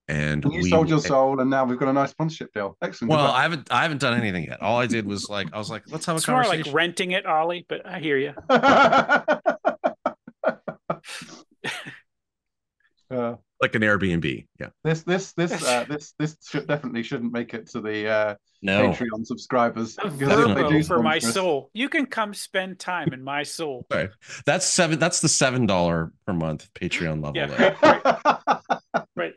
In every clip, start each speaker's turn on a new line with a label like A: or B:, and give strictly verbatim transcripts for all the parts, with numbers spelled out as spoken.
A: and
B: And you
A: we
B: sold your soul, and now we've got a nice sponsorship deal. Excellent. Good
A: well,
B: luck.
A: I haven't I haven't done anything yet. All I did was like I was like, let's have a
C: It's more like
A: conversation.
C: renting it, Ollie, but I hear you.
B: uh,
A: Like an Airbnb. Yeah.
B: this this this uh, this this should definitely shouldn't make it to the uh,
A: No,
B: Patreon subscribers,
C: A
B: because if they
A: definitely
C: Verbo
B: do
C: for my
B: sponsor us,
C: soul. You can come spend time in my soul.
A: okay. That's seven. That's the seven dollar per month Patreon level
C: Yeah,
A: there.
C: right, right.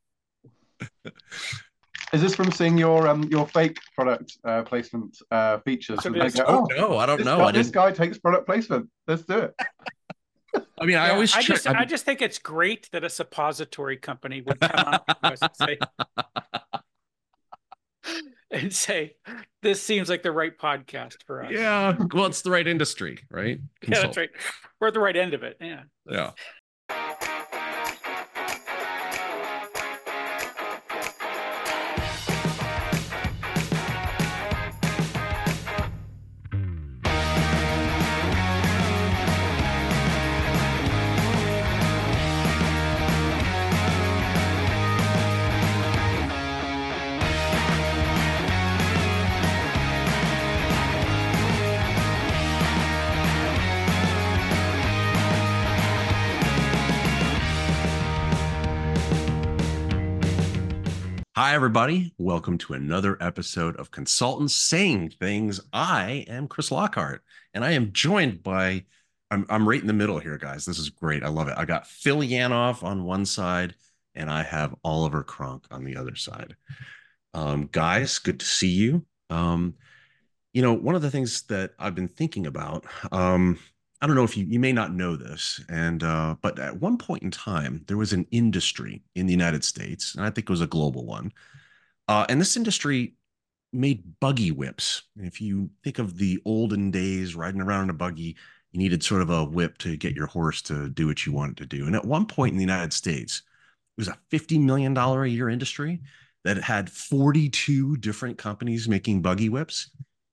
B: is this from seeing your um your fake product uh, placement uh, features?
C: So
B: And they
A: I
C: this,
B: go,
A: don't
B: oh,
A: know. I don't
B: this
A: know.
B: guy
A: I
B: this
A: didn't.
B: guy takes product placement. Let's do it.
A: I mean, I
C: yeah,
A: always
C: I
A: check.
C: just,
A: I
C: I
A: mean,
C: just think it's great that a suppository company would come on to us and say, and say, this seems like the right podcast for us.
A: yeah. Well, it's the right industry, right?
C: Yeah, that's
A: Consult.
C: right. We're at the right end of it. Yeah.
A: Yeah. Hi, everybody. Welcome to another episode of Consultants Saying Things. I am Chris Lockhart, and I am joined by, I'm, I'm right in the middle here, guys. This is great. I love it. I got Phil Yanoff on one side, and I have Oliver Cronk on the other side. Um, guys, good to see you. Um, you know, one of the things that I've been thinking about, um, I don't know if you, you may not know this, and uh, but at one point in time, there was an industry in the United States, and I think it was a global one, uh, and this industry made buggy whips. If you think of the olden days, riding around in a buggy, you needed sort of a whip to get your horse to do what you wanted to do. And at one point in the United States, it was a fifty million dollars a year industry that had forty-two different companies making buggy whips.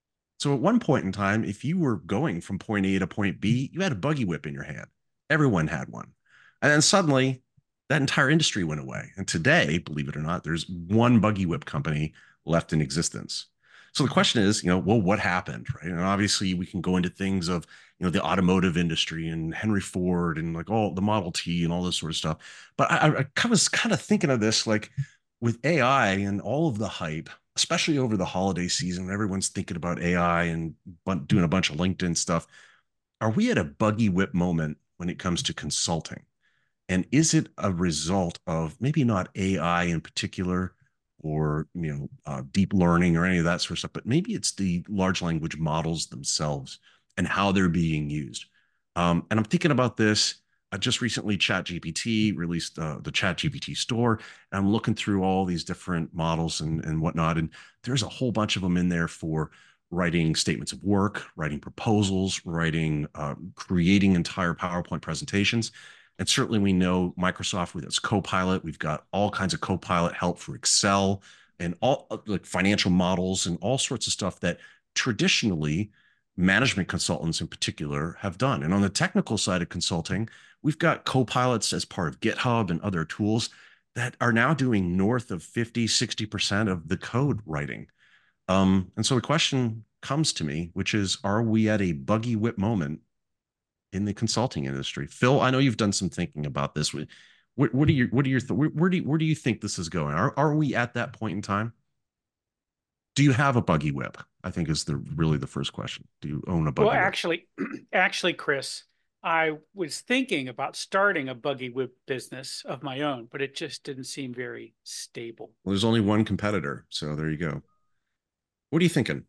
A: So at one point in time, if you were going from point A to point B, you had a buggy whip in your hand. Everyone had one. And then suddenly that entire industry went away. And today, believe it or not, there's one buggy whip company left in existence. So the question is, you know, well, what happened, right? And obviously we can go into things of, you know, the automotive industry and Henry Ford and like all the Model T and all this sort of stuff. But I, I was kind of thinking of this like with A I and all of the hype, especially over the holiday season when everyone's thinking about A I and doing a bunch of LinkedIn stuff. Are we at a buggy whip moment when it comes to consulting? And is it a result of maybe not A I in particular or you know uh, deep learning or any of that sort of stuff, but maybe it's the large language models themselves and how they're being used. Um, and I'm thinking about this. I just recently ChatGPT released uh, the ChatGPT store, and I'm looking through all these different models and, and whatnot. And there's a whole bunch of them in there for writing statements of work, writing proposals, writing, uh, creating entire PowerPoint presentations. And certainly we know Microsoft with its Copilot. We've got all kinds of Copilot help for Excel and all like financial models and all sorts of stuff that traditionally management consultants in particular have done. And on the technical side of consulting, we've got Copilots as part of GitHub and other tools that are now doing north of fifty, sixty percent of the code writing. Um, and so the question comes to me, which is, are we at a buggy whip moment in the consulting industry? Phil, I know you've done some thinking about this. What, what are your, what are your, where, where do you, where do you think this is going? Are, are we at that point in time? Do you have a buggy whip? I think is the really the first question. Do you own a
C: Well,
A: buggy whip?
C: actually, actually, Chris, I was thinking about starting a buggy whip business of my own, but it just didn't seem very stable.
A: Well, there's only one competitor, so there you go. What are you thinking?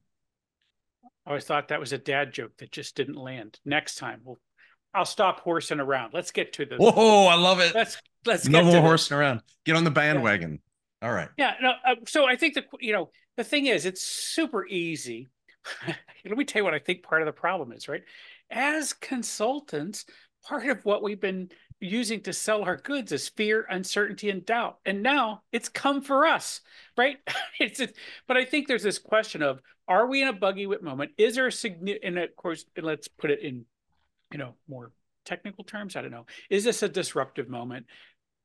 C: I always thought that was a dad joke that just didn't land. Next time, we'll, I'll stop horsing around. Let's get to the.
A: Whoa, I love it.
C: Let's let's
A: No
C: get
A: more
C: to
A: horsing
C: this.
A: around. Get on the
C: Yeah.
A: bandwagon. All right.
C: Yeah. No. Uh, so I think that you know the thing is, it's super easy. Let me tell you what I think part of the problem is, right? As consultants, part of what we've been using to sell our goods is fear, uncertainty, and doubt. And now it's come for us, right? it's just, but I think there's this question of, are we in a buggy whip moment? Is there a significant, and of course, and let's put it in, you know, more technical terms. I don't know. Is this a disruptive moment?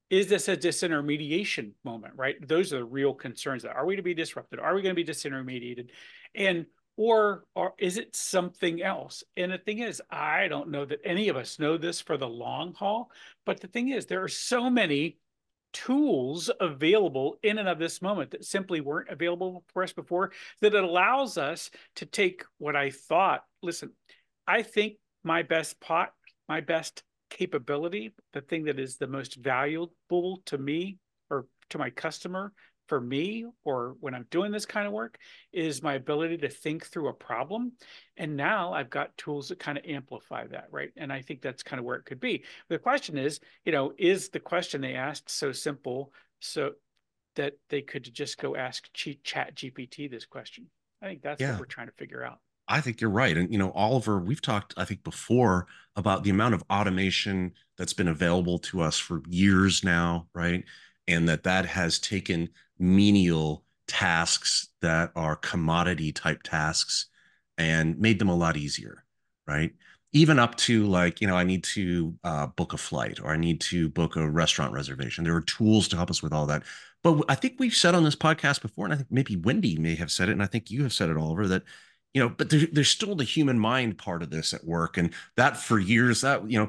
C: is this a disintermediation moment, right? Those are the real concerns. That are we to be disrupted? Are we going to be disintermediated? And or or is it something else? And the thing is, I don't know that any of us know this for the long haul. But the thing is, there are so many tools available in and of this moment that simply weren't available for us before, that it allows us to take what I thought. Listen, I think my best pot, my best capability, the thing that is the most valuable to me or to my customer, for me, or when I'm doing this kind of work, is my ability to think through a problem. And now I've got tools that kind of amplify that, right? And I think that's kind of where it could be. The question is, you know, is the question they asked so simple so that they could just go ask Chat G P T this question? I think that's what
A: Yeah.
C: we're trying to figure out.
A: I think you're right. And, you know, Oliver, we've talked, I think, before about the amount of automation that's been available to us for years now, right? And that that has taken menial tasks that are commodity type tasks and made them a lot easier, right? Even up to like, you know, I need to uh, book a flight or I need to book a restaurant reservation. There are tools to help us with all that. But I think we've said on this podcast before, and I think maybe Wendy may have said it, and I think you have said it, Oliver, that you know, but there, there's still the human mind part of this at work, and that for years, that you know,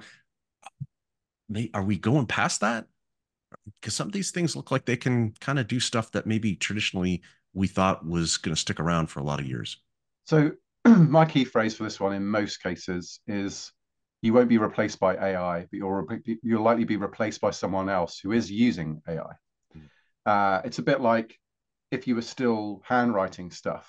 A: may, are we going past that? Because some of these things look like they can kind of do stuff that maybe traditionally we thought was going to stick around for a lot of years.
B: So my key phrase for this one in most cases is you won't be replaced by A I, but you'll, you'll likely be replaced by someone else who is using A I. Mm. Uh, it's a bit like if you were still handwriting stuff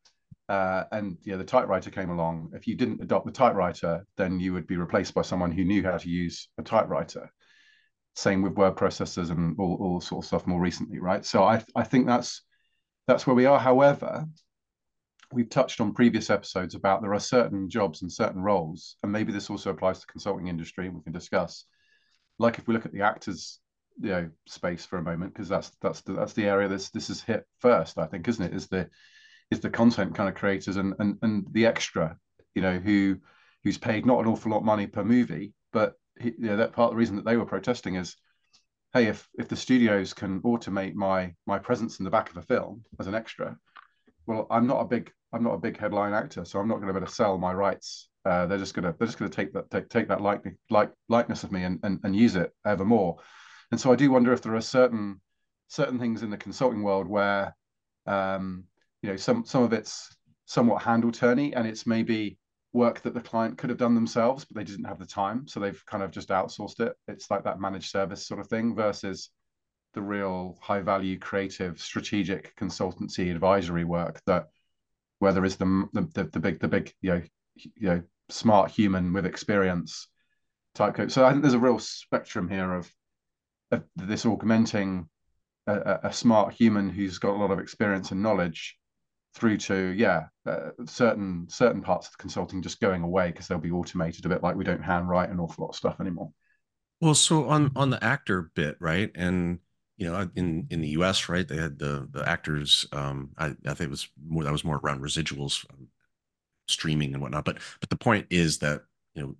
B: uh, and yeah, the typewriter came along. If you didn't adopt the typewriter, then you would be replaced by someone who knew how to use a typewriter. Same with word processors and all, all sort of stuff more recently, right? So I, I think that's that's where we are. However, we've touched on previous episodes about there are certain jobs and certain roles, and maybe this also applies to the consulting industry, and we can discuss. Like if we look at the actors, you know, space for a moment, because that's that's the, that's the area this this is hit first, I think, isn't it? Is the is the content kind of creators and and and the extra, you know, who who's paid not an awful lot of money per movie, but he, you know, that part of the reason that they were protesting is, hey, if if the studios can automate my my presence in the back of a film as an extra, well, I'm not a big I'm not a big headline actor, so I'm not going to be able to sell my rights. Uh, they're just gonna they're just gonna take that take, take that like like likeness of me and, and and use it ever more. And so I do wonder if there are certain certain things in the consulting world where um, you know some some of it's somewhat handle turny and it's maybe work that the client could have done themselves, but they didn't have the time, so they've kind of just outsourced it. It's like that managed service sort of thing versus the real high value creative strategic consultancy advisory work that where there is the the, the big the big you know you know smart human with experience type code. So I think there's a real spectrum here of, of this augmenting a, a smart human who's got a lot of experience and knowledge through to yeah uh, certain certain parts of the consulting just going away because they'll be automated a bit like we don't handwrite an awful lot of stuff anymore.
A: Well, so on on the actor bit, right? And you know, in in the U S, right, they had the the actors. Um, I, I think it was more that was more around residuals, um, streaming and whatnot. But but the point is that you know,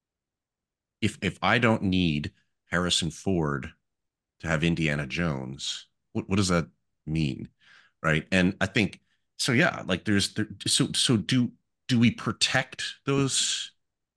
A: if if I don't need Harrison Ford to have Indiana Jones, what what does that mean, right? And I think so. Yeah, like there's there. So so do do we protect those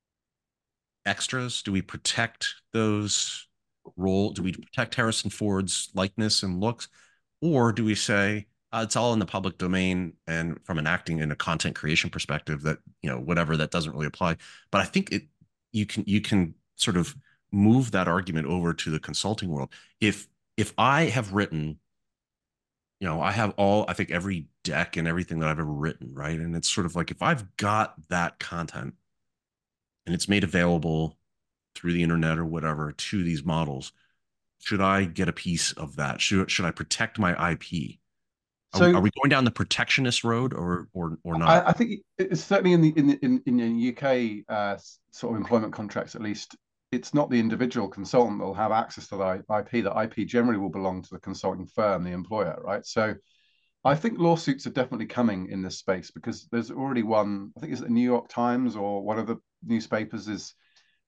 A: extras? Do we protect those role? Do we protect Harrison Ford's likeness and looks, or do we say uh, it's all in the public domain and from an acting and a content creation perspective that you know whatever that doesn't really apply? But I think it you can you can sort of move that argument over to the consulting world. If if I have written, you know, I have all I think every deck and everything that I've ever written, right? And it's sort of like if I've got that content and it's made available through the internet or whatever to these models, should I get a piece of that? Should should I protect my I P? Are,
B: So
A: we, are we going down the protectionist road or or or not?
B: I, I think it's certainly in the in the, in, in the U K uh, sort of employment contracts at least. It's not the individual consultant that will have access to the I P. The I P generally will belong to the consulting firm, the employer, right? So I think lawsuits are definitely coming in this space because there's already one. I think it's the New York Times or one of the newspapers is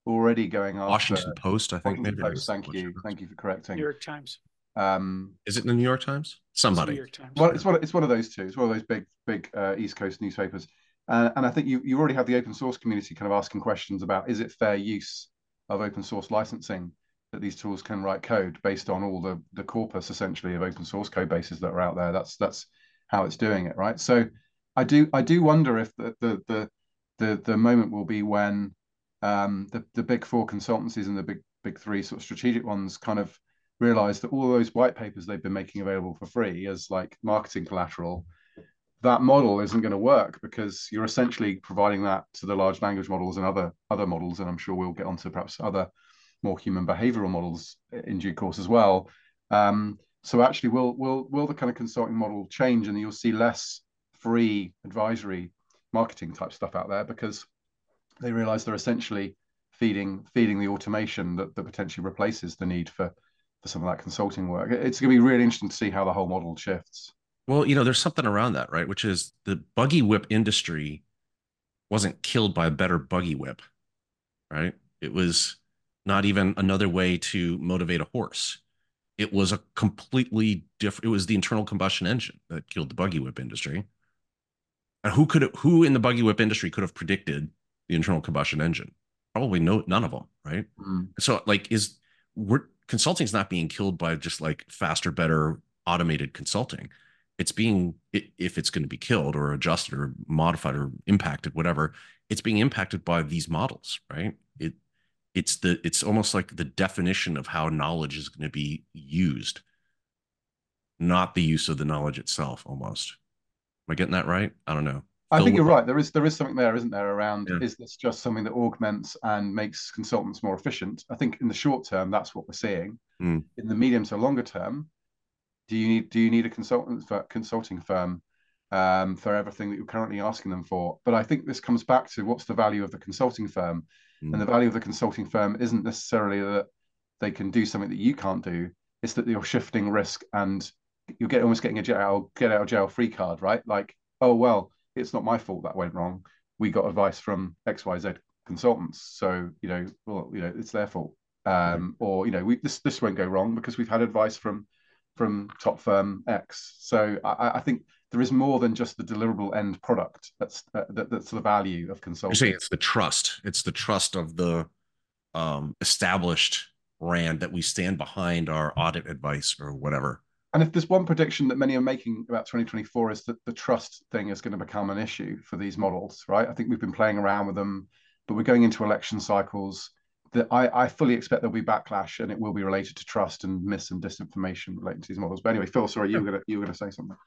B: already going after
A: Washington Post, I think
B: Washington
A: maybe.
B: Post. Thank you, thank you for correcting.
C: New York Times.
B: Um,
A: Is it in the New York Times? Somebody.
C: New York Times.
B: Well, it's one. It's one of those two. It's one of those big, big uh, East Coast newspapers. Uh, and I think you you already have the open source community kind of asking questions about, is it fair use of open source licensing that these tools can write code based on all the the corpus essentially of open source code bases that are out there. That's that's how it's doing it, right? So I do I do wonder if the the the the, the moment will be when um, the the big four consultancies and the big big three sort of strategic ones kind of realize that all those white papers they've been making available for free as like marketing collateral, that model isn't going to work because you're essentially providing that to the large language models and other other models, and I'm sure we'll get onto perhaps other more human behavioral models in due course as well. Um, so actually, will will will the kind of consulting model change, and you'll see less free advisory marketing type stuff out there because they realize they're essentially feeding feeding the automation that, that potentially replaces the need for for some of that consulting work. It's going to be really interesting to see how the whole model shifts.
A: Well, you know, there's something around that, right? Which is the buggy whip industry wasn't killed by a better buggy whip, right? It was not even another way to motivate a horse. It was a completely different, it was the internal combustion engine that killed the buggy whip industry. And who could, who in the buggy whip industry could have predicted the internal combustion engine? Probably no, none of them, right? Mm. So like, is we're consulting's not being killed by just like faster, better automated consulting. It's being, if it's going to be killed or adjusted or modified or impacted, whatever, it's being impacted by these models, right? It, it's the, it's almost like the definition of how knowledge is going to be used, not the use of the knowledge itself. Almost, am I getting that right? I don't know.
B: I think you're right. There is there is something there, isn't there? Around
A: yeah.
B: Is this just something that augments and makes consultants more efficient? I think in the short term, that's what we're seeing. Mm. In the medium to longer term, do you need do you need a consultant for consulting firm um, for everything that you're currently asking them for? But I think this comes back to what's the value of the consulting firm, mm. and the value of the consulting firm isn't necessarily that they can do something that you can't do. It's that you're shifting risk and you're get almost getting a jail get out of jail free card, right? Like, oh well, it's not my fault that went wrong. We got advice from X Y Z consultants, so you know, well, you know, it's their fault. Um, right. Or you know, we this this won't go wrong because we've had advice from from top firm X. So I, I think there is more than just the deliverable end product. That's uh, that, that's the value of consulting.
A: You're saying it's the trust. It's the trust of the um, established brand that we stand behind our audit advice or whatever.
B: And if there's one prediction that many are making about twenty twenty-four is that the trust thing is going to become an issue for these models, right? I think we've been playing around with them, but we're going into election cycles. That I, I fully expect there'll be backlash, and it will be related to trust and mis and disinformation relating to these models. But anyway, Phil, sorry, you were gonna you were gonna say something.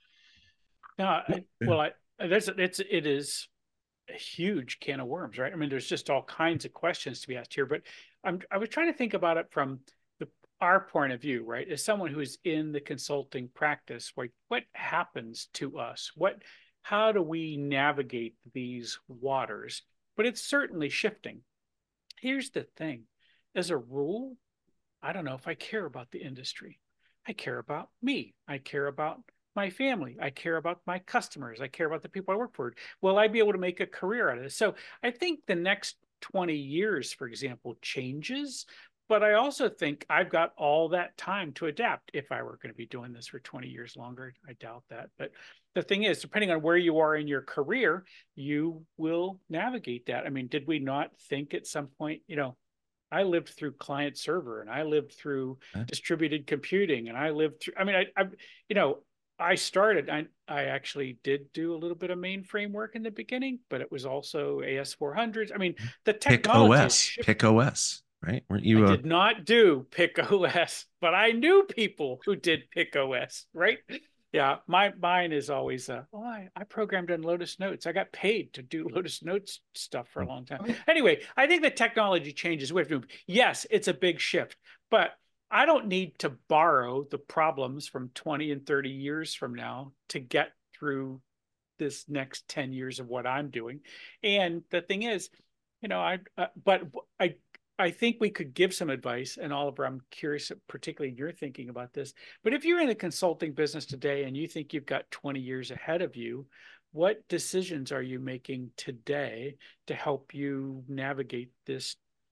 C: No, I, well, I that's it's it is a huge can of worms, right? I mean, there's just all kinds of questions to be asked here, but I'm I was trying to think about it from our point of view, right? As someone who is in the consulting practice, like what happens to us? What, how do we navigate these waters? But it's certainly shifting. Here's the thing. As a rule, I don't know if I care about the industry. I care about me. I care about my family. I care about my customers. I care about the people I work for. Will I be able to make a career out of this? So I think the next twenty years, for example, changes. But I also think I've got all that time to adapt. If I were going to be doing this for twenty years longer, I doubt that. But the thing is, depending on where you are in your career, you will navigate that. I mean, did we not think at some point, you know, I lived through client server and I lived through huh? distributed computing and I lived through, I mean, I, I you know, I started, I, I actually did do a little bit of mainframe work in the beginning, but it was also A S four hundreds. I mean, the technology.
A: Pick O S, Pick O S. Right? Weren't you?
C: I
A: uh...
C: did not do Pick O S, but I knew people who did Pick O S, right? Yeah, my mine is always, uh, oh, I, I programmed in Lotus Notes. I got paid to do Lotus Notes stuff for a long time. Anyway, I think the technology changes. We have to, yes, it's a big shift, but I don't need to borrow the problems from twenty and thirty years from now to get through this next ten years of what I'm doing. And the thing is, you know, I, uh, but I, I think we could give some advice, and Oliver, I'm curious, particularly you're thinking about this, but if you're in the consulting business today and you think you've got twenty years ahead of you, what decisions are you making today to help you navigate this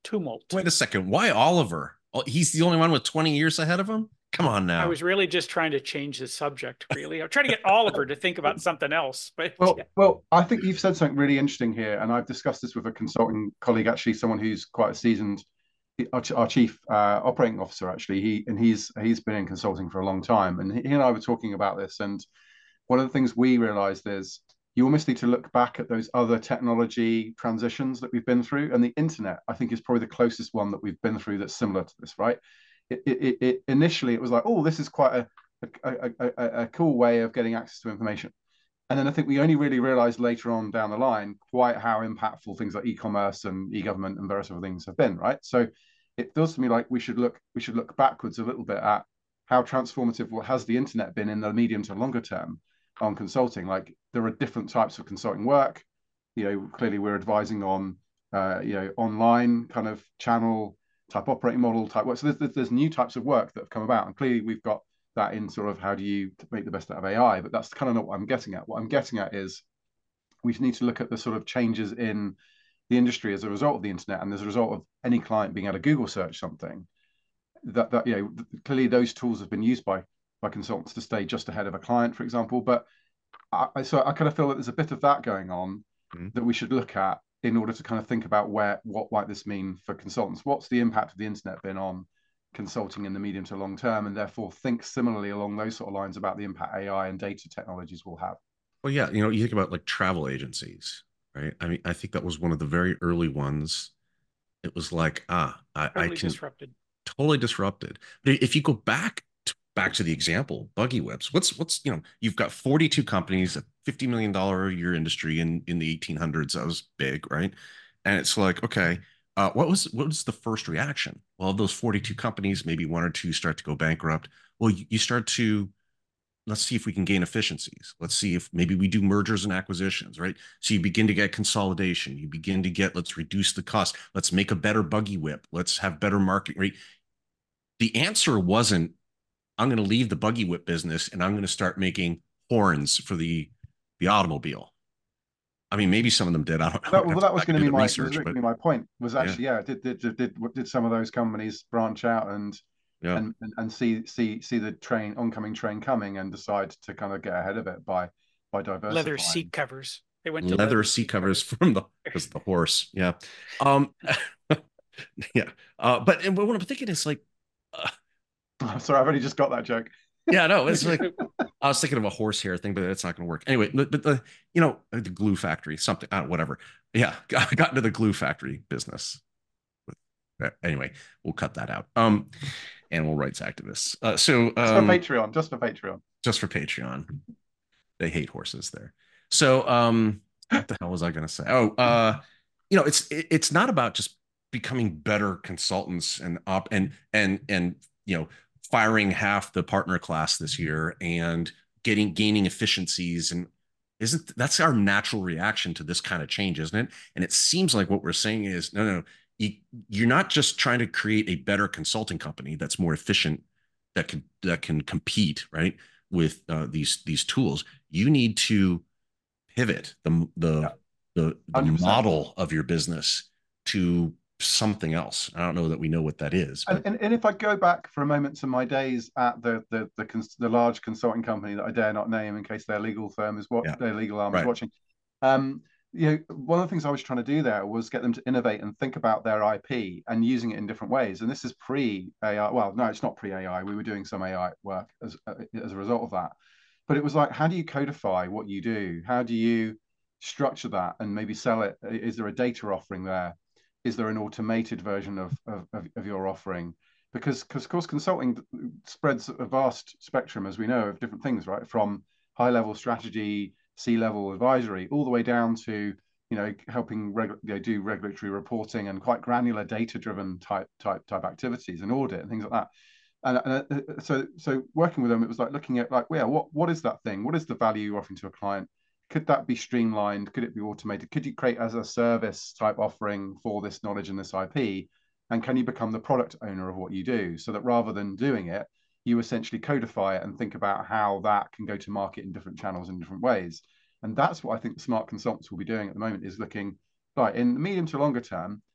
C: tumult.
A: Wait a second. Why Oliver? Oh, he's the only one with twenty years ahead of him? Come on now.
C: I was really just trying to change the subject, really. I'm trying to get Oliver to think about something else. But
B: Well,
C: yeah.
B: well, I think you've said something really interesting here, and I've discussed this with a consulting colleague, actually, someone who's quite a seasoned, our, our chief uh, operating officer, actually. He and he's he's been in consulting for a long time, and he and I were talking about this. And one of the things we realized is you almost need to look back at those other technology transitions that we've been through, and the internet, I think, is probably the closest one that we've been through that's similar to this, right? It, it, it initially it was like, oh, this is quite a a, a, a a cool way of getting access to information. And then I think we only really realized later on down the line quite how impactful things like e-commerce and e-government and various other things have been, right? So it feels to me like we should look we should look backwards a little bit at how transformative what has the internet been in the medium to longer term on consulting. Like there are different types of consulting work. You know, clearly we're advising on uh, you know, online kind of channel type operating model type work. So there's, there's new types of work that have come about, and clearly we've got that in sort of how do you make the best out of A I, but that's kind of not what I'm getting at. What I'm getting at is we need to look at the sort of changes in the industry as a result of the internet and as a result of any client being able to Google search something. That that you know clearly those tools have been used by by consultants to stay just ahead of a client, for example. But I, so I kind of feel that there's a bit of that going on mm-hmm. that we should look at in order to kind of think about where what might this mean for consultants. What's the impact of the internet been on consulting in the medium to long term, and therefore think similarly along those sort of lines about the impact A I and data technologies will have.
A: Well, yeah, you know, you think about like travel agencies, right? I mean, I think that was one of the very early ones. It was like, ah, I, totally I can
C: disrupted,
A: totally disrupted. But if you go back to, back to the example, buggy whips, what's what's you know, you've got forty-two companies, a fifty million dollar a year industry in in the eighteen hundreds. That was big, right? And it's like, okay. Uh, what was what was the first reaction? Well, of those forty-two companies, maybe one or two start to go bankrupt. Well, you, you start to, let's see if we can gain efficiencies. Let's see if maybe we do mergers and acquisitions, right? So you begin to get consolidation. You begin to get, let's reduce the cost. Let's make a better buggy whip. Let's have better marketing, right? The answer wasn't, I'm going to leave the buggy whip business and I'm going to start making horns for the, the automobile. I mean, maybe some of them did. I don't know.
B: That, well, that was going to be my research, was going to be my point. Was actually, yeah, yeah did, did did did did some of those companies branch out and yeah. and, and and see see see the train oncoming train coming and decide to kind of get ahead of it by by diversifying?
C: Leather seat covers. They went to
A: leather, leather seat covers, covers from the because the horse. Yeah, um, yeah. Uh, but and what I'm thinking is like, uh,
B: oh, sorry, I've only just got that joke.
A: Yeah, no, it's like I was thinking of a horsehair thing, but it's not going to work anyway. But, but the you know the glue factory, something, uh, whatever. Yeah, I got into the glue factory business. Anyway, we'll cut that out. Um, animal rights activists. Uh, so
B: um, just for Patreon, just for Patreon,
A: just for Patreon. They hate horses there. So um, what the hell was I going to say? Oh, uh, you know, it's it, it's not about just becoming better consultants and op and and and you know. firing half the partner class this year and getting gaining efficiencies, and isn't that's our natural reaction to this kind of change, isn't it? And it seems like what we're saying is no, no, you, you're not just trying to create a better consulting company that's more efficient, that can that can compete right with uh, these these tools. You need to pivot the the yeah. the, the model of your business to something else. I don't know that we know what that is.
B: And, and, and if I go back for a moment to my days at the the the, cons the large consulting company that I dare not name in case their legal firm is what yeah. their legal arm right. is watching, um, you know, one of the things I was trying to do there was get them to innovate and think about their I P and using it in different ways. And this is pre-A I. Well, no, it's not pre-A I. We were doing some A I work as as a result of that. But it was like, how do you codify what you do? How do you structure that and maybe sell it? Is there a data offering there? Is there an automated version of, of, of your offering? Because, because of course, consulting spreads a vast spectrum, as we know, of different things, right? From high-level strategy, C-level advisory, all the way down to, you know, helping regu you know, do regulatory reporting and quite granular data-driven type type type activities and audit and things like that. And, and uh, so, so working with them, it was like looking at like, well, yeah, what what is that thing? What is the value you're offering to a client? Could that be streamlined? Could it be automated? Could you create as a service type offering for this knowledge and this I P? And can you become the product owner of what you do, so that rather than doing it, you essentially codify it and think about how that can go to market in different channels in different ways? And that's what I think the smart consultants will be doing at the moment, is looking, right, in the medium to longer term,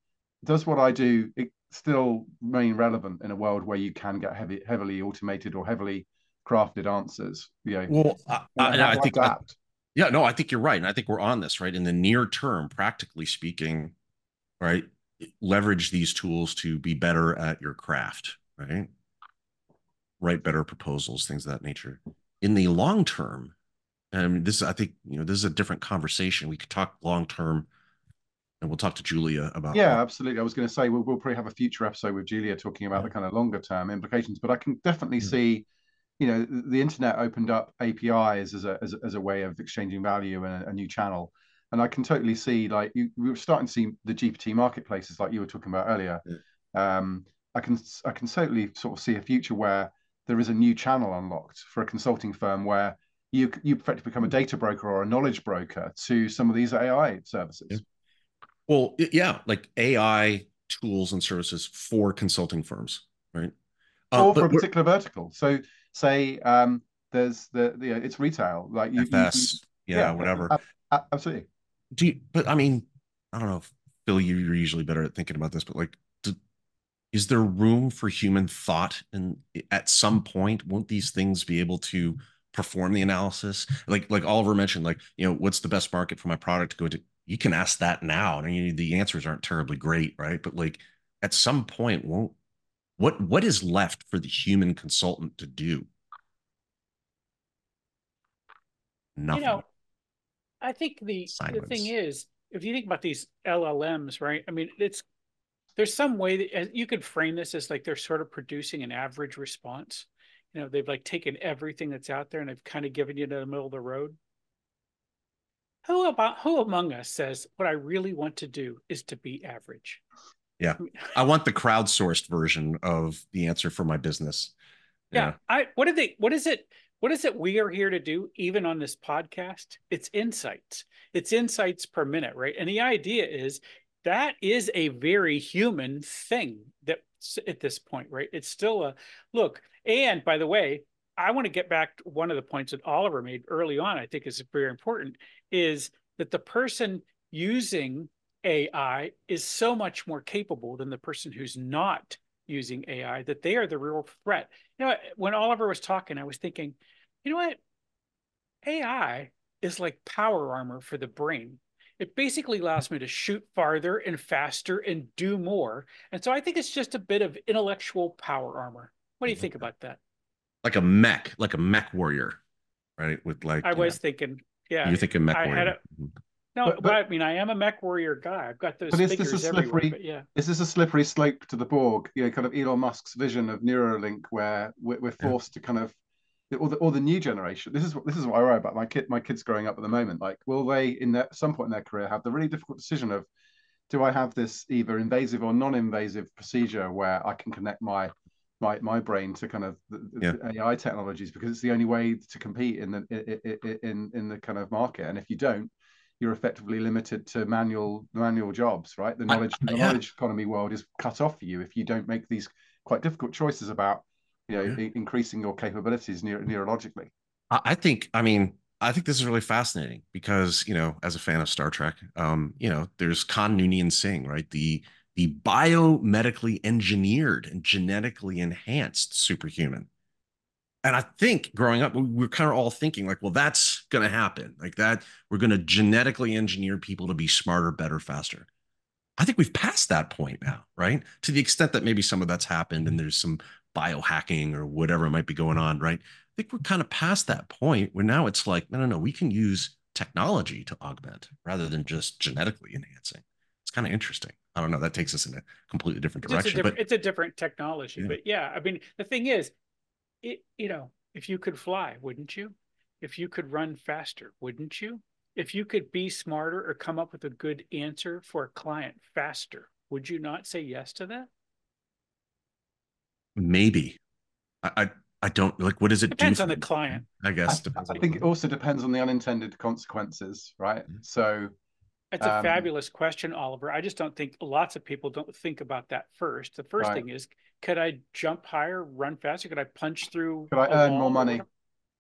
B: does what I do it still remain relevant in a world where you can get heavy, heavily automated or heavily crafted answers? You know,
A: Well, I,
B: and how
A: I, I
B: do I
A: think, I,
B: adapt?
A: yeah, no, I think you're right. And I think we're on this, right? In the near term, practically speaking, right? Leverage these tools to be better at your craft, right? Write better proposals, things of that nature. In the long term, and this, I think, you know, this is a different conversation. We could talk long term, and we'll talk to Julia about
B: Yeah,
A: long.
B: absolutely. I was going to say we'll, we'll probably have a future episode with Julia talking about
A: Yeah.
B: the kind of longer term implications, but I can definitely
A: Yeah.
B: see, you know, the internet opened up A P Is as a as a, as a way of exchanging value and a, a new channel. And I can totally see, like, you, we were starting to see the G P T marketplaces, like you were talking about earlier.
A: Yeah.
B: Um, I can I can certainly sort of see a future where there is a new channel unlocked for a consulting firm where you you effectively become a data broker or a knowledge broker to some of these A I
A: Yeah.
B: services.
A: Well, yeah, like A I tools and services for consulting firms, right? Uh,
B: Or for
A: but
B: a particular vertical. So say um, there's the, the it's retail, like you, you, you
A: F S, yeah,
B: yeah,
A: whatever.
B: absolutely.
A: Do you, but I mean, I don't know if Phil, you're usually better at thinking about this, but like, do, is there room for human thought? And at some point, won't these things be able to perform the analysis? Like, like Oliver mentioned, like, you know, what's the best market for my product to go to? You can ask that now, and you, the answers aren't terribly great, right? But like, at some point, won't what what is left for the human consultant to do?
C: You
A: Nothing.
C: know, I think the the thing
A: Silence.
C: is, if you think about these L L Ms, right? I mean, it's there's some way that you could frame this as like they're sort of producing an average response. You know, they've like taken everything that's out there and they've kind of given you to the middle of the road. Who about who among us says what I really want to do is to be average?
A: Yeah.
C: I mean,
A: I want the crowdsourced version of the answer for my business.
C: yeah,
A: Yeah.
C: I what are they what is it what is it we are here to do even on this podcast? It's insights. It's insights per minute, right? And the idea is that is a very human thing that at this point, right? It's still a look. And by the way, I want to get back to one of the points that Oliver made early on, I think is very important, is that the person using A I is so much more capable than the person who's not using A I, that they are the real threat. You know, when Oliver was talking, I was thinking, you know what? A I is like power armor for the brain. It basically allows me to shoot farther and faster and do more. And so I think it's just a bit of intellectual power armor. What do you think about that?
A: Like a mech, like a mech warrior, right? With like,
C: I
A: you know,
C: was thinking, yeah,
A: you think a mech
C: I had
A: warrior.
C: a no,
B: But
C: well,
B: but
C: I mean, I am a mech warrior guy. I've got those
B: but is this a
C: figures everywhere,
B: slippery
C: but yeah.
B: is this a slippery slope to the Borg? You know, kind of Elon Musk's vision of Neuralink, where we're, we're
A: Yeah.
B: forced to kind of or the, or the new generation. This is what this is what I worry about. My kid, my kids growing up at the moment. Like, will they, in their, some point in their career, have the really difficult decision of, do I have this either invasive or non-invasive procedure where I can connect my my my brain to kind of the,
A: Yeah.
B: the A I technologies, because it's the only way to compete in the in in the kind of market. And if you don't, you're effectively limited to manual manual jobs, right? The
A: I,
B: knowledge the
A: yeah.
B: knowledge economy world is cut off for you if you don't make these quite difficult choices about, you know,
A: Yeah.
B: increasing your capabilities neuro- neurologically.
A: I, I think, I mean, I think this is really fascinating because, you know, as a fan of Star Trek, um, you know, there's Khan Noonien Singh, right? The the biomedically engineered and genetically enhanced superhuman. And I think growing up, we were kind of all thinking like, well, that's going to happen. Like that, we're going to genetically engineer people to be smarter, better, faster. I think we've passed that point now, right? To the extent that maybe some of that's happened and there's some biohacking or whatever might be going on, right? I think we're kind of past that point where now it's like, no, no, no, we can use technology to augment rather than just genetically enhancing. It's kind of interesting. I don't know. That takes us in a completely different
C: It's just a
A: direction,
C: different
A: but
C: it's a different technology.
A: yeah,
C: But yeah, I mean, the thing is, it, you know, if you could fly, wouldn't you? If you could run faster, wouldn't you? If you could be smarter or come up with a good answer for a client faster, would you not say yes to that?
A: maybe I, I, I don't like, what does it do
C: Depends
A: for
C: on the
A: me?
C: client.
A: I
B: I,
A: guess depends
B: I
A: on the
B: think it
A: client.
B: also depends on the unintended consequences, right? So,
C: It's a
B: um,
C: fabulous question, Oliver. I just don't think lots of people don't think about that first. The first
B: right.
C: thing is, could I jump higher, run faster? Could I punch through
B: Could I
C: a
B: earn more
C: wall or
B: money?
C: whatever?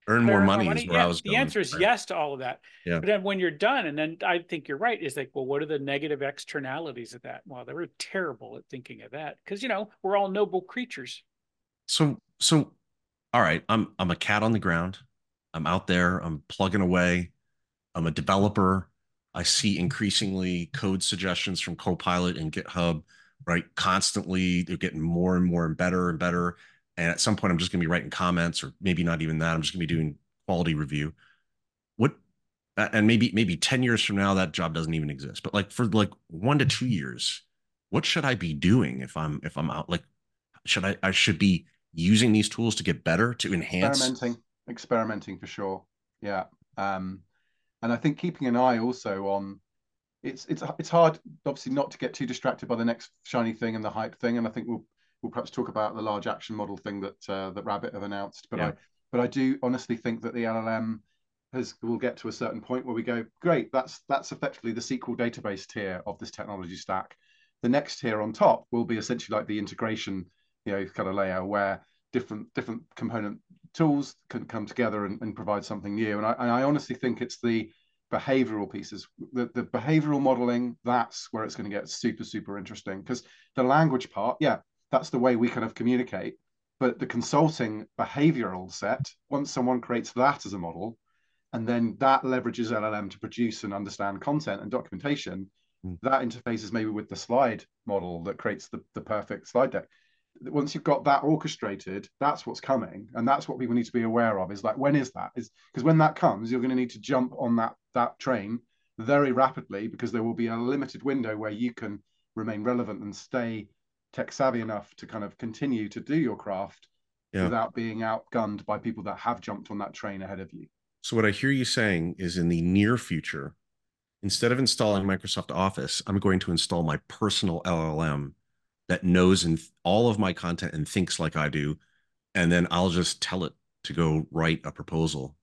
A: Earn
C: Could I
A: more
C: earn more
A: money is
C: money?
A: where I
C: Yeah,
A: was
C: the
A: going.
C: answer is
A: Right.
C: yes to all of that.
A: Yeah.
C: But then when you're done, and then I think you're right, is like, well, what are the negative externalities of that? Well, they were terrible at thinking of that because, you know, we're all noble creatures.
A: So, so, all right, I'm I'm a cat on the ground. I'm out there. I'm plugging away. I'm a developer. I see increasingly code suggestions from Copilot and GitHub, right? Constantly, they're getting more and more and better and better. And at some point, I'm just going to be writing comments, or maybe not even that. I'm just going to be doing quality review. What, and maybe maybe ten years from now, that job doesn't even exist. But like for like one to two years, what should I be doing if I'm if I'm out? Like, should I I should be using these tools to get better, to enhance?
B: Experimenting, experimenting for sure. Yeah. Um, and I think keeping an eye also on it's it's it's hard obviously not to get too distracted by the next shiny thing and the hype thing. And I think we'll we'll perhaps talk about the large action model thing that uh, that Rabbit have announced. But
A: Yeah.
B: I but I do honestly think that the L L M has will get to a certain point where we go, great, that's that's effectively the S Q L database tier of this technology stack. The next tier on top will be essentially like the integration, you know, kind of layer where different different component tools can come together and, and provide something new. And I, and I honestly think it's the behavioral pieces, the, the behavioral modeling, that's where it's going to get super, super interesting. Because the language part, yeah, that's the way we kind of communicate. But the consulting behavioral set, once someone creates that as a model, and then that leverages L L M to produce and understand content and documentation, mm. that interfaces maybe with the slide model that creates the, the perfect slide deck. Once you've got that orchestrated, that's what's coming, and that's what people need to be aware of. Is like, when is that? Is because when that comes, you're going to need to jump on that that train very rapidly, because there will be a limited window where you can remain relevant and stay tech savvy enough to kind of continue to do your craft yeah. without being outgunned by people that have jumped on that train ahead of you.
A: So what I hear you saying is, in the near future, instead of installing Microsoft Office, I'm going to install my personal L L M that knows in all of my content and thinks like I do, and then I'll just tell it to go write a proposal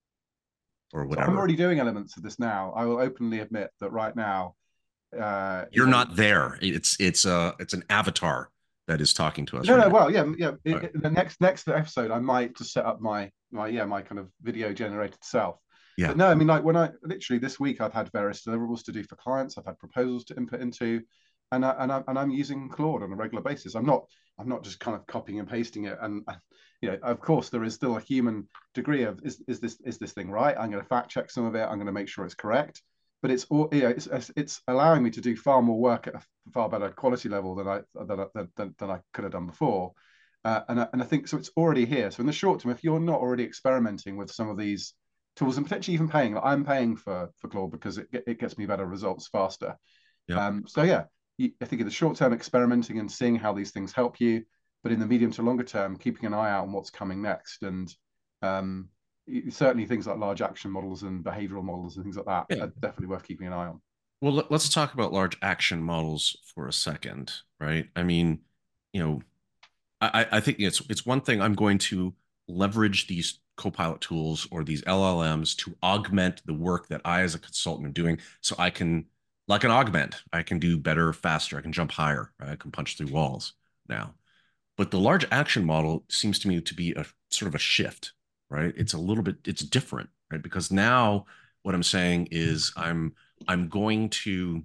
A: or whatever.
B: So I'm already doing elements of this now. I will openly admit that right now, uh,
A: you're you know, not there. It's it's a it's an avatar that is talking to us.
B: No,
A: right
B: no.
A: now.
B: Well, yeah, yeah. It, right. The next next episode, I might just set up my my yeah my kind of video generated self. Yeah. But no, I mean, like when I literally this week, I've had various deliverables to do for clients. I've had proposals to input into, and I, and I, and I'm using Claude on a regular basis. I'm not I'm not just kind of copying and pasting it. And you know, of course, there is still a human degree of is is this is this thing right? I'm going to fact check some of it. I'm going to make sure it's correct. But it's all you know, it's it's allowing me to do far more work at a far better quality level than I than than, than I could have done before. Uh, and I, and I think so. It's already here. So in the short term, if you're not already experimenting with some of these tools and potentially even paying, like I'm paying for for Claude because it it gets me better results faster. Yep. Um, so yeah, I think in the short term, experimenting and seeing how these things help you, but in the medium to longer term, keeping an eye out on what's coming next. And um, certainly things like large action models and behavioral models and things like that yeah. are definitely worth keeping an eye on.
A: Well, let's talk about large action models for a second, right? I mean, you know, I, I think it's it's one thing. I'm going to leverage these Copilot tools or these L L Ms to augment the work that I, as a consultant, am doing, so I can, like an augment, I can do better, faster. I can jump higher. Right? I can punch through walls now. But the large action model seems to me to be a sort of a shift, right? It's a little bit, it's different, right? Because now what I'm saying is I'm I'm going to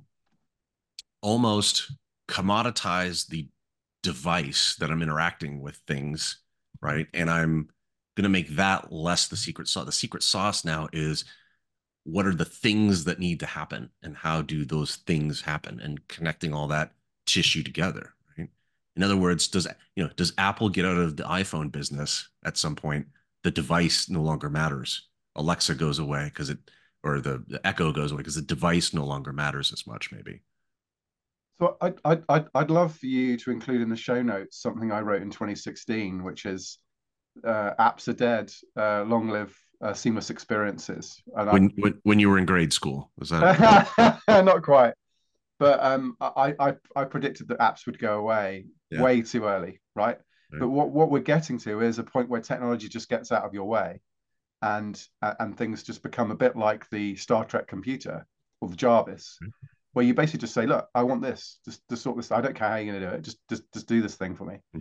A: almost commoditize the device that I'm interacting with things, right? And I'm going to make that less the secret sauce. The secret sauce now is, what are the things that need to happen, and how do those things happen, and connecting all that tissue together, right? In other words, does you know does Apple get out of the iPhone business at some point? The device no longer matters. Alexa goes away because it, or the, the Echo goes away because the device no longer matters as much, maybe.
B: So I'd, I'd, I'd, I'd love for you to include in the show notes something I wrote in twenty sixteen, which is uh, apps are dead, uh, long live uh, seamless experiences.
A: And when, when when you were in grade school, was that?
B: Not quite, but um, I, I I predicted that apps would go away yeah. way too early, right? right? But what what we're getting to is a point where technology just gets out of your way, and and things just become a bit like the Star Trek computer or the Jarvis, right. where you basically just say, "Look, I want this. Just just sort this. I don't care how you're going to do it. Just just just do this thing for me." Mm-hmm.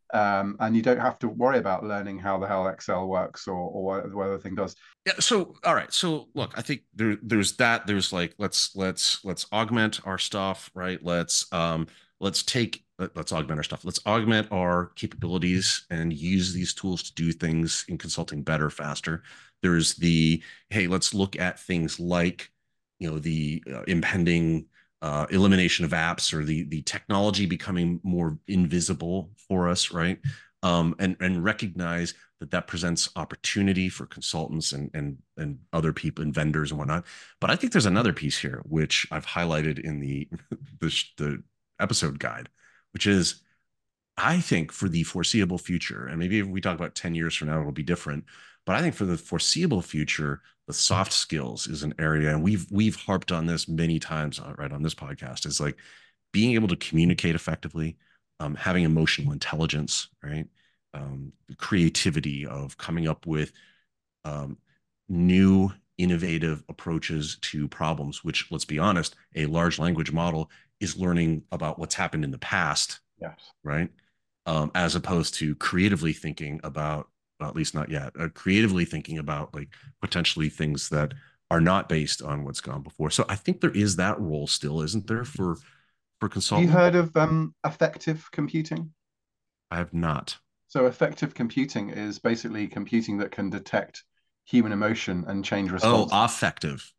B: Um, and you don't have to worry about learning how the hell Excel works or, or what, what the thing does.
A: Yeah. So, all right. So, look, I think there, there's that. There's like, let's let's let's augment our stuff, right? Let's um, let's take let, let's augment our stuff. Let's augment our capabilities and use these tools to do things in consulting better, faster. There's the hey, let's look at things like, you know, the uh, impending uh, elimination of apps or the the technology becoming more invisible for us, right? Um, and and recognize that that presents opportunity for consultants and and and other people and vendors and whatnot. But I think there's another piece here which I've highlighted in the the, the episode guide, which is I think for the foreseeable future, and maybe if we talk about ten years from now, it'll be different. But I think for the foreseeable future, the soft skills is an area, and we've we've harped on this many times, uh, right on this podcast, is like being able to communicate effectively, um, having emotional intelligence, right? Um, creativity of coming up with um, new innovative approaches to problems, which let's be honest, a large language model is learning about what's happened in the past,
B: Yes.
A: right? Um, as opposed to creatively thinking about, well, at least not yet, uh, creatively thinking about like potentially things that are not based on what's gone before. So I think there is that role still, isn't there, for for
B: Have you
A: consultants?
B: heard of um, affective computing?
A: I have not.
B: So affective computing is basically computing that can detect human emotion and change
A: Oh,
B: response.
A: affective.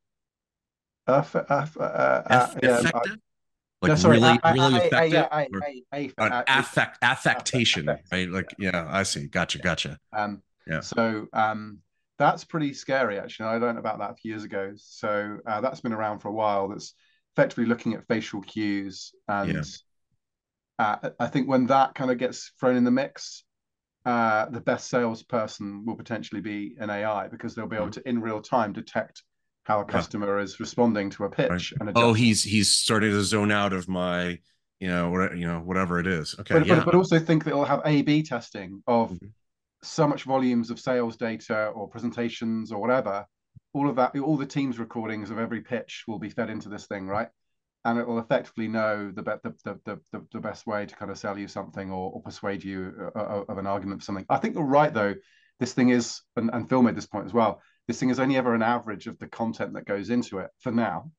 B: Uh, uh, uh, uh, uh,
A: Eff-
B: yeah, uh,
A: effective? Like
B: no, sorry. Uh,
A: really,
B: uh,
A: really
B: uh, uh,
A: effective?
B: yeah, a,
A: Or
B: a, a,
A: an
B: a, a,
A: affect
B: affect,
A: affectation,
B: affective.
A: right?
B: Yeah,
A: Like, yeah, I see. Gotcha,
B: yeah.
A: gotcha.
B: Um,
A: Yeah.
B: so um, that's pretty scary, actually. I learned about that a few years ago. So uh, that's been around for a while. That's effectively looking at facial cues.
A: Yeah.
B: And uh, I think when that kind of gets thrown in the mix, uh, the best salesperson will potentially be an A I because they'll be able
A: Mhm.
B: to, in real time, detect how a
A: Yeah.
B: customer is responding to a
A: Right.
B: pitch and
A: Oh,
B: adjust.
A: he's he's starting to zone out of my, you know, what you know, whatever it is. Okay.
B: But, but,
A: Yeah.
B: but also think that it'll have A B testing of
A: Mhm.
B: so much volumes of sales data or presentations or whatever. All of that, all the teams recordings of every pitch will be fed into this thing, right? And it will effectively know the, the, the, the, the best way to kind of sell you something or, or persuade you of an argument for something. I think you're right, though. This thing is, and, and Phil made this point as well, this thing is only ever an average of the content that goes into it for now.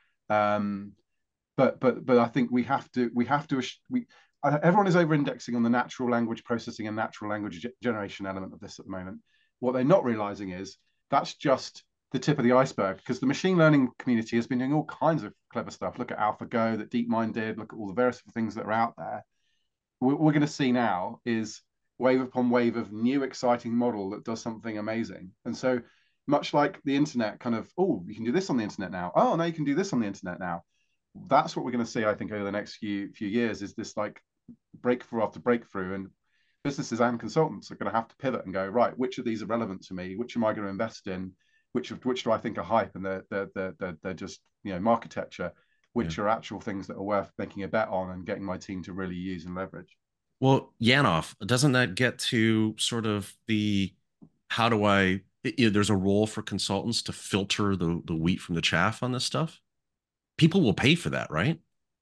B: Um, but but but I think we have to we have to we everyone is over-indexing on the natural language processing and natural language generation element of this at the moment. What they're not realizing is that's just the tip of the iceberg because the machine learning community has been doing all kinds of clever stuff. Look at AlphaGo that DeepMind did. Look at all the various things that are out there. What we're going to see now is wave upon wave of new exciting model that does something amazing. And so much like the internet kind of, oh, you can do this on the internet now. Oh, now you can do this on the internet now. That's what we're going to see, I think, over the next few few years is this like breakthrough after breakthrough. And businesses and consultants are going to have to pivot and go, right, which of these are relevant to me? Which am I going to invest in? Which of which do I think are hype and they're they're they're, they're, they're just, you know, marketecture?
A: Yeah.
B: Which are actual things that are worth making a bet on and getting my team to really use and leverage.
A: Well, Yanoff, doesn't that get to sort of the how do I? You know, there's a role for consultants to filter the the wheat from the chaff on this stuff. People will pay for that, right?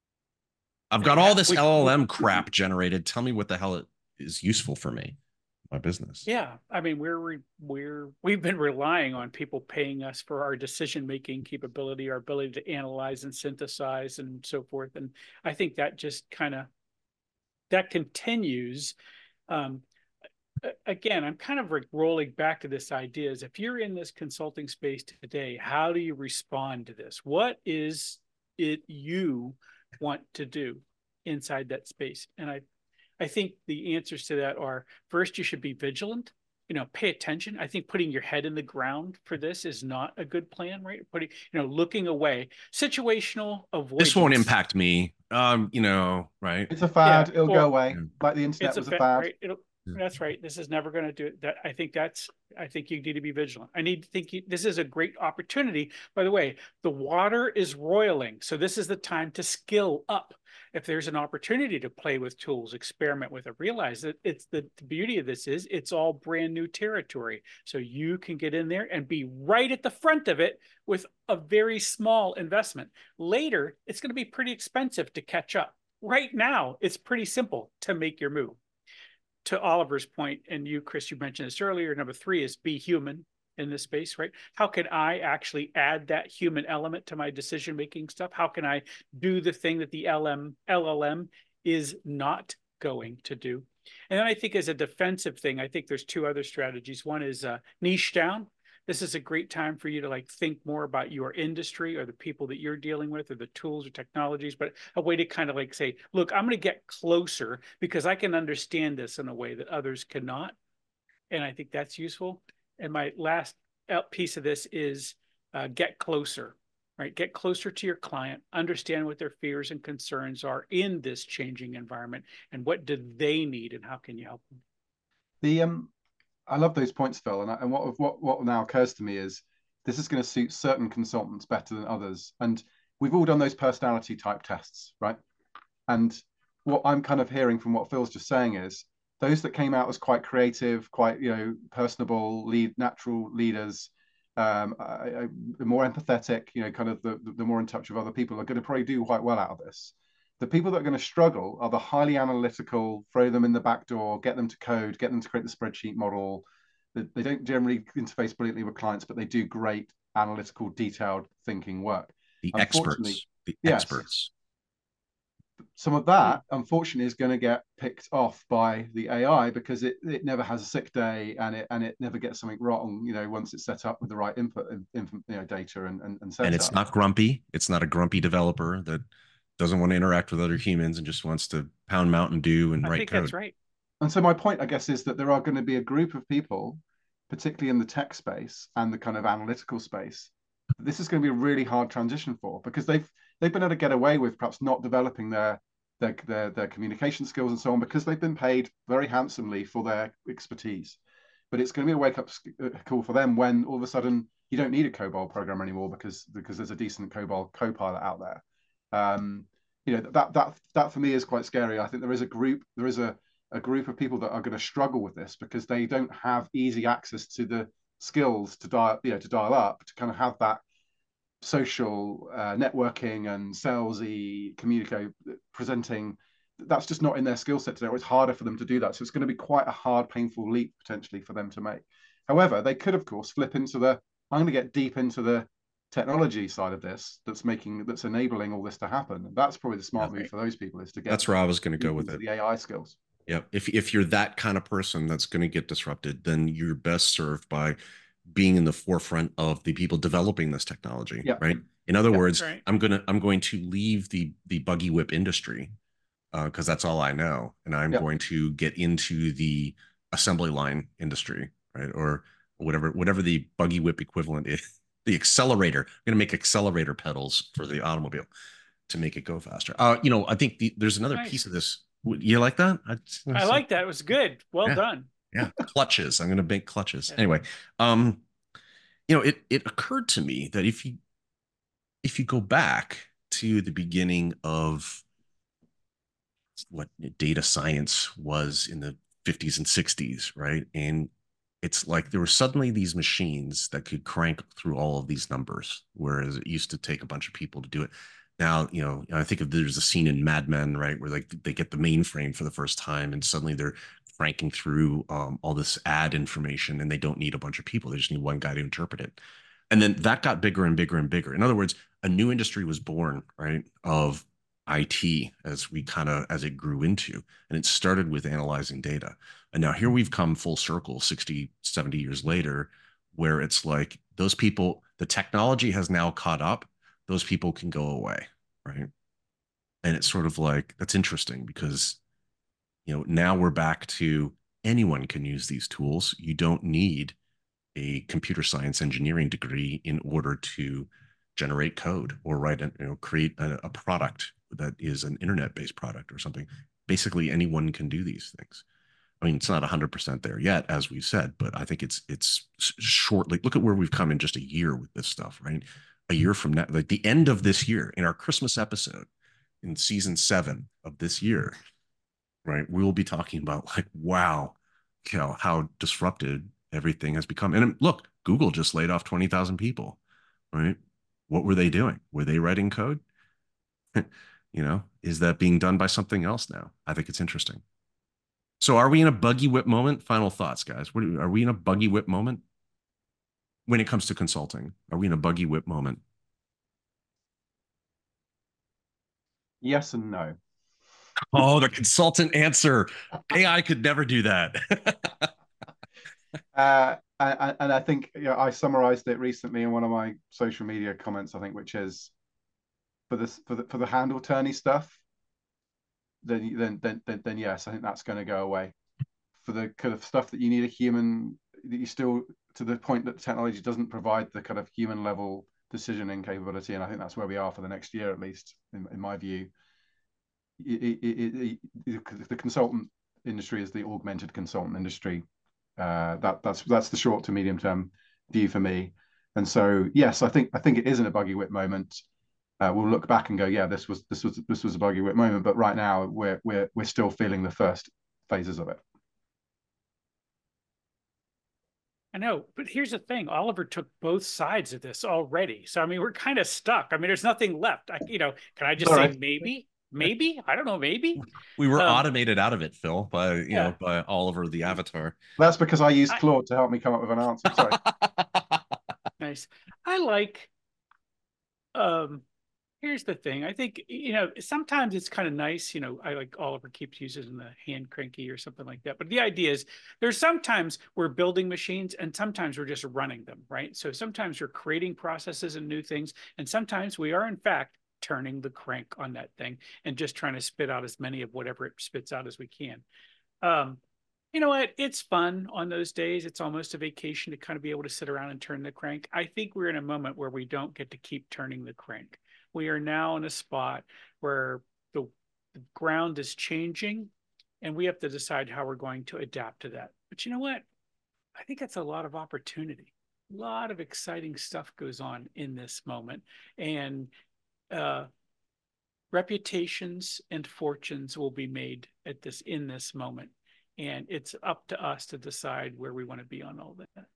A: I've got all this
C: we,
A: L L M crap generated. Tell me what the hell it is useful for me, my business.
C: yeah, I mean, we're we're we've been relying on people paying us for our decision making capability, our ability to analyze and synthesize and so forth. And I think that just kind of that continues. Um, again, I'm kind of like rolling back to this idea is if you're in this consulting space today, how do you respond to this? What is it you want to do inside that space? And I, I think the answers to that are first, you should be vigilant, you know, pay attention. I think putting your head in the ground for this is not a good plan, right? Putting, you know, looking away, situational avoidance.
A: This won't impact me. Um, you know, right?
B: It's a fad.
C: Yeah,
B: It'll
C: or,
B: go away.
A: Yeah.
B: Like the internet
C: it's a
B: was a
C: fa-
B: fad.
C: right. It'll,
A: Yeah.
C: that's right. This is never going to do it. That I think that's. I think you need to be vigilant. I need to think you, this is a great opportunity. By the way, the water is roiling, so this is the time to skill up. If there's an opportunity to play with tools, experiment with it, realize that it's the, the beauty of this is it's all brand new territory. So you can get in there and be right at the front of it with a very small investment. Later, it's going to be pretty expensive to catch up. Right now, it's pretty simple to make your move. to Oliver's point, and you, Chris, you mentioned this earlier, number three is be human in this space, right? How can I actually add that human element to my decision-making stuff? How can I do the thing that the L M, L L M is not going to do? And then I think as a defensive thing, I think there's two other strategies. One is uh, niche down. This is a great time for you to like think more about your industry or the people that you're dealing with or the tools or technologies, but a way to kind of like say, look, I'm going to get closer because I can understand this in a way that others cannot. And I think that's useful. And my last piece of this is uh, get closer, right? Get closer to your client, understand what their fears and concerns are in this changing environment and what do they need and how can you help them?
B: The um I love those points, Phil. And, I, and what what what now occurs to me is this is going to suit certain consultants better than others. And we've all done those personality type tests, right? And what I'm kind of hearing from what Phil's just saying is those that came out as quite creative, quite you know personable, lead natural leaders, um, uh, more empathetic, you know, kind of the the more in touch with other people are going to probably do quite well out of this. The people that are going to struggle are the highly analytical, throw them in the back door, get them to code, get them to create the spreadsheet model. They don't generally interface brilliantly with clients, but they do great analytical, detailed thinking work.
A: The experts, the
B: yes,
A: experts.
B: Some of that, unfortunately, is going to get picked off by the A I because it, it never has a sick day and it and it never gets something wrong, you know, once it's set up with the right input and you know, data and, and, and set
A: And it's
B: up.
A: not grumpy. It's not a grumpy developer that doesn't want to interact with other humans and just wants to pound Mountain Dew and
C: I
A: write
C: think
A: code.
C: That's right.
B: And so my point, I guess, is that there are going to be a group of people, particularly in the tech space and the kind of analytical space, this is going to be a really hard transition for because they've they've been able to get away with perhaps not developing their their their, their communication skills and so on because they've been paid very handsomely for their expertise. But it's going to be a wake up call for them when all of a sudden you don't need a COBOL programmer anymore because because there's a decent COBOL copilot out there. Um, you know that that that for me is quite scary. I think there is a group there is a a group of people that are going to struggle with this because they don't have easy access to the skills to dial you know to dial up to kind of have that social uh, networking and salesy communicate presenting. That's just not in their skill set today, or it's harder for them to do that. So it's going to be quite a hard, painful leap potentially for them to make. However, they could, of course, flip into the I'm going to get deep into the technology side of this that's making that's enabling all this to happen. And that's probably the smart
A: Okay.
B: move for those people is to get
A: that's where I was going to go with it.
B: The A I skills.
A: Yeah. If if you're that kind of person that's going to get disrupted, then you're best served by being in the forefront of the people developing this technology.
B: Yeah.
A: Right. In other
C: yeah,
A: words,
C: right.
A: I'm gonna I'm going to leave the the buggy whip industry because uh, that's all I know, and I'm
B: yeah.
A: going to get into the assembly line industry, right, or whatever whatever the buggy whip equivalent is. The accelerator. I'm going to make accelerator pedals for the automobile to make it go faster. Uh, you know, I think the, there's another
C: Nice.
A: piece of this. You like that? I,
C: I like that. It was good. Well
A: yeah.
C: done.
A: Yeah, clutches. I'm going to make clutches. Yeah. Anyway, um, you know, it it occurred to me that if you if you go back to the beginning of what data science was in the fifties and sixties, right? And it's like there were suddenly these machines that could crank through all of these numbers, whereas it used to take a bunch of people to do it. Now, you know, I think of there's a scene in Mad Men, right, where like they get the mainframe for the first time, and suddenly they're cranking through um, all this ad information, and they don't need a bunch of people; they just need one guy to interpret it. And then that got bigger and bigger and bigger. In other words, a new industry was born, right, of I T as we kind of as it grew into, and it started with analyzing data. And now here we've come full circle sixty, seventy years later, where it's like those people, the technology has now caught up. Those people can go away, right? And it's sort of like, that's interesting because, you know, now we're back to anyone can use these tools. You don't need a computer science engineering degree in order to generate code or write, a, you know, create a, a product that is an internet-based product or something. Basically, anyone can do these things. I mean, it's not one hundred percent there yet, as we said, but I think it's it's shortly. Look at where we've come in just a year with this stuff, right? A year from now, like the end of this year, in our Christmas episode, in season seven of this year, right, we will be talking about like, wow, you know, how disrupted everything has become. And look, Google just laid off twenty thousand people, right? What were they doing? Were they writing code? You know, is that being done by something else now? I think it's interesting. So are we in a buggy whip moment? Final thoughts, guys. What are, are we in a buggy whip moment when it comes to consulting? Are we in a buggy whip moment?
B: Yes and no.
A: Oh, the consultant answer. A I could never do that.
B: uh, and, and I think, you know, I summarized it recently in one of my social media comments, I think, which is for this for the for the handle turny stuff, then then then then, then yes, I think that's going to go away. For the kind of stuff that you need a human, that you still, to the point that the technology doesn't provide the kind of human level decisioning capability, and I think that's where we are for the next year at least, in, in my view. It, it, it, the consultant industry is the augmented consultant industry. Uh, that that's that's the short to medium term view for me. And so yes, I think I think it is in a buggy whip moment. Uh, we'll look back and go, yeah, this was this was this was a buggy whip moment. But right now, we're we're we're still feeling the first phases of it.
C: I know, but here's the thing: Oliver took both sides of this already. So I mean, we're kind of stuck. I mean, there's nothing left. I, you know, can I just
B: All
C: say
B: right.
C: maybe? Maybe? I don't know. Maybe.
A: We were
C: Um,
A: automated out of it, Phil, by you
C: yeah.
A: know, by Oliver the Avatar.
B: That's because I used
C: I,
B: Claude to help me come up with an answer. Sorry.
C: nice. I like. Um, here's the thing. I think, you know, sometimes it's kind of nice. You know, I like Oliver keeps using the hand cranky or something like that. But the idea is there's sometimes we're building machines and sometimes we're just running them, right? So sometimes we're creating processes and new things. And sometimes we are, in fact, turning the crank on that thing and just trying to spit out as many of whatever it spits out as we can. Um, you know what? It's fun on those days. It's almost a vacation to kind of be able to sit around and turn the crank. I think we're in a moment where we don't get to keep turning the crank. We are now in a spot where the, the ground is changing and we have to decide how we're going to adapt to that. But you know what? I think that's a lot of opportunity. A lot of exciting stuff goes on in this moment. And uh, reputations and fortunes will be made at this in this moment. And it's up to us to decide where we want to be on all that.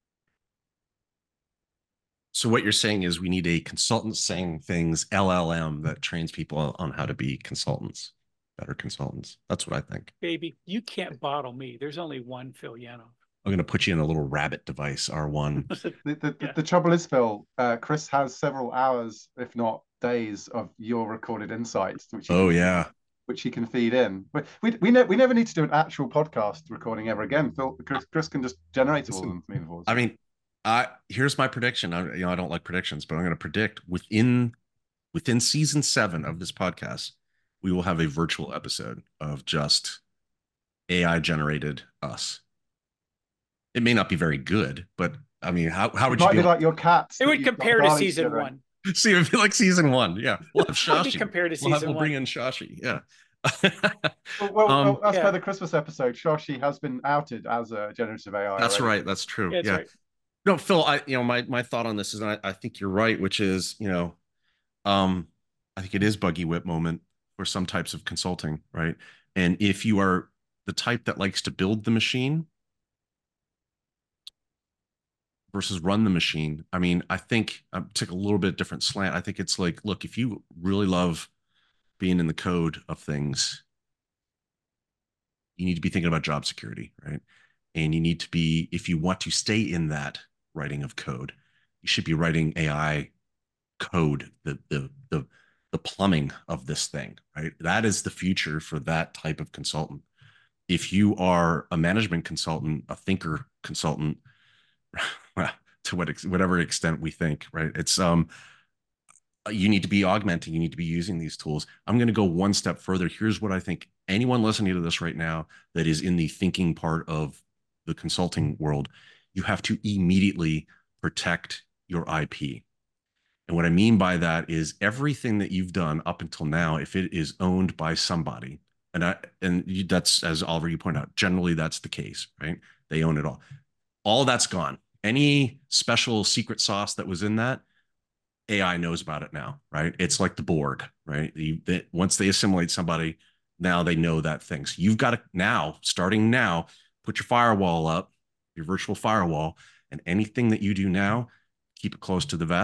A: So what you're saying is we need a consultant saying things L L M that trains people on how to be consultants, better consultants. That's what I think.
C: Baby, you can't bottle me. There's only one Phil Yanov.
A: I'm going to put you in a little rabbit device, R one.
B: the, the,
C: Yeah.
B: the trouble is, Phil, uh, Chris has several hours, if not days, of your recorded insights, which he
A: Oh
B: can,
A: yeah,
B: which he can feed in. But we we, ne- we never need to do an actual podcast recording ever again. Phil, Chris, Chris can just generate all of them moving forward.
A: I mean, I here's my prediction. I, you know, I don't like predictions, but I'm going to predict within within season seven of this podcast, we will have a virtual episode of just A I generated us. It may not be very good, but I mean, how how would
B: it
A: you
B: might
A: be
B: be
A: able-
B: like your cats?
C: It would compare to season one.
A: See, it would be like season one. Yeah, we'll have
C: It would be
A: Shashi.
C: compared to
A: We'll, have,
C: season
A: we'll bring
C: one.
A: in Shashi. Yeah.
B: Well, well,
A: um,
B: well, as
C: yeah.
B: per the Christmas episode, Shashi has been outed as a generative A I.
A: that's
B: already.
A: right. That's true.
C: Yeah, that's
A: yeah.
C: right.
A: No, Phil, I you know my my thought on this is I, I think you're right, which is, you know, um, I think it is buggy whip moment for some types of consulting, right? And if you are the type that likes to build the machine versus run the machine, I mean, I think I took a little bit different slant. I think it's like, look, if you really love being in the code of things, you need to be thinking about job security, right? And you need to be, if you want to stay in that writing of code, you should be writing A I code, the the the the plumbing of this thing, right? That is the future for that type of consultant. If you are a management consultant, a thinker consultant, to what whatever extent we think, right? It's um you need to be augmenting, you need to be using these tools. I'm going to go one step further. Here's what I think anyone listening to this right now that is in the thinking part of the consulting world, you have to immediately protect your I P. And what I mean by that is everything that you've done up until now, if it is owned by somebody, and I, and you, that's, as Oliver, you point out, generally that's the case, right? They own it all. All that's gone. Any special secret sauce that was in that, A I knows about it now, right? It's like the Borg, right? You, they, once they assimilate somebody, now they know that thing. So you've got to now, starting now, put your firewall up, your virtual firewall, and anything that you do now, keep it close to the vest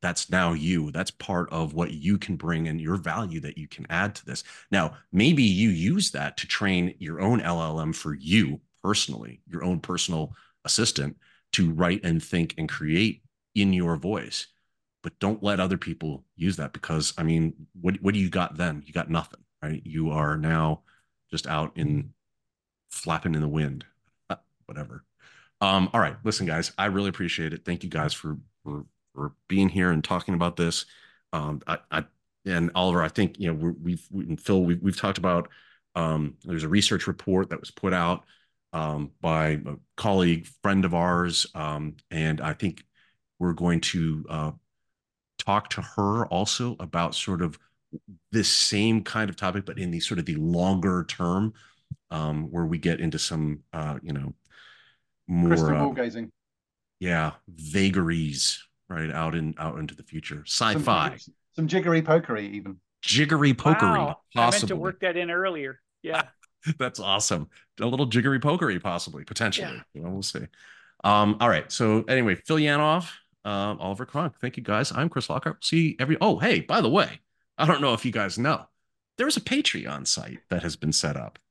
A: that's now you. That's part of what you can bring and your value that you can add to this. Now, maybe you use that to train your own L L M for you personally, your own personal assistant to write and think and create in your voice. But don't let other people use that, because I mean, what what do you got then? You got nothing, right? You are now just out in flapping in the wind, whatever. Um, all right, listen, guys, I really appreciate it. Thank you guys for for for being here and talking about this. Um, I, I and Oliver, I think you know we're, we've we, and Phil, we've we've talked about. Um, there's a research report that was put out um, by a colleague, friend of ours, um, and I think we're going to uh, talk to her also about sort of this same kind of topic, but in the sort of the longer term, um, where we get into some, uh, you know, more
B: Crystal
A: uh,
B: ball gazing.
A: yeah, vagaries, right, out in out into the future,
B: Some,
A: sci-fi,
B: some jiggery pokery even.
A: jiggery pokery,
C: Wow. I meant to
A: possibly.
C: work that in earlier. Yeah.
A: That's awesome. A little jiggery pokery, possibly, potentially.
C: Yeah.
A: You know, we'll see. Um, all right. So anyway, Phil Yanoff, um, Oliver Kronk. Thank you guys. I'm Chris Lockhart. See every. Oh, hey, by the way, I don't know if you guys know, there's a Patreon site that has been set up.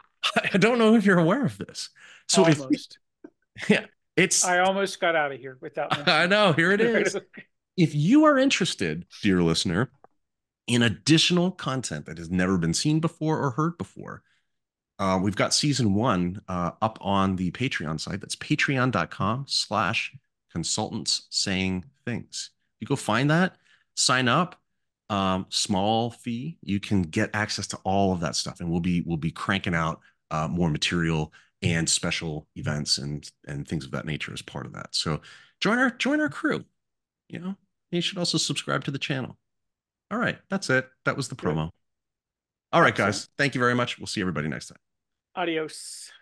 A: I don't know if you're aware of this. So
C: Almost.
A: if yeah, it's.
C: I almost got out of here without mentioning.
A: I know. Here it is. If you are interested, dear listener, in additional content that has never been seen before or heard before, uh, we've got season one uh, up on the Patreon site. That's patreon.com slash consultants saying things. You go find that, sign up, um, small fee. You can get access to all of that stuff, and we'll be we'll be cranking out uh, more material and special events and and things of that nature as part of that. So join our join our crew. You know, you should also subscribe to the channel. All right, that's it. That was the promo. All right, guys. Thank you very much. We'll see everybody next time.
C: Adios.